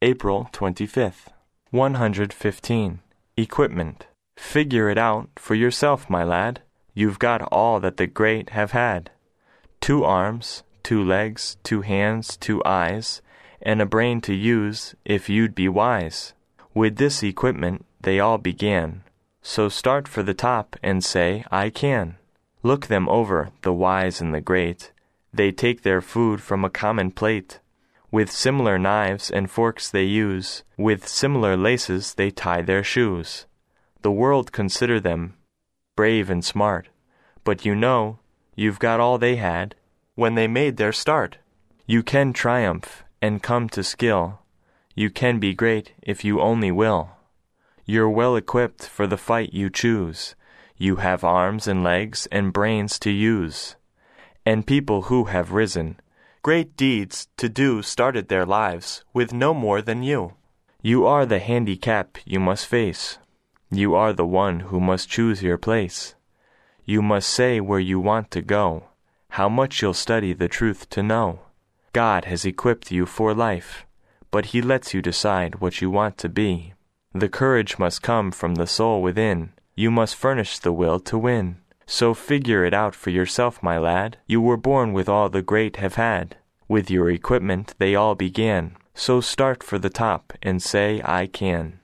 April 25th. 115. Equipment. Figure it out for yourself, my lad. You've got all that the great have had. 2 arms, 2 legs, 2 hands, 2 eyes, and a brain to use if you'd be wise. With this equipment they all began. So start for the top and say, I can. Look them over, the wise and the great. They take their food from a common plate. With similar knives and forks they use. With similar laces they tie their shoes. The world consider them brave and smart. But you know, you've got all they had when they made their start. You can triumph and come to skill. You can be great if you only will. You're well equipped for the fight you choose. You have arms and legs and brains to use. And people who have risen great deeds to do started their lives with no more than you. You are the handicap you must face. You are the one who must choose your place. You must say where you want to go, how much you'll study the truth to know. God has equipped you for life, but He lets you decide what you want to be. The courage must come from the soul within. You must furnish the will to win. So figure it out for yourself, my lad. You were born with all the great have had. With your equipment they all began. So start for the top and say, I can.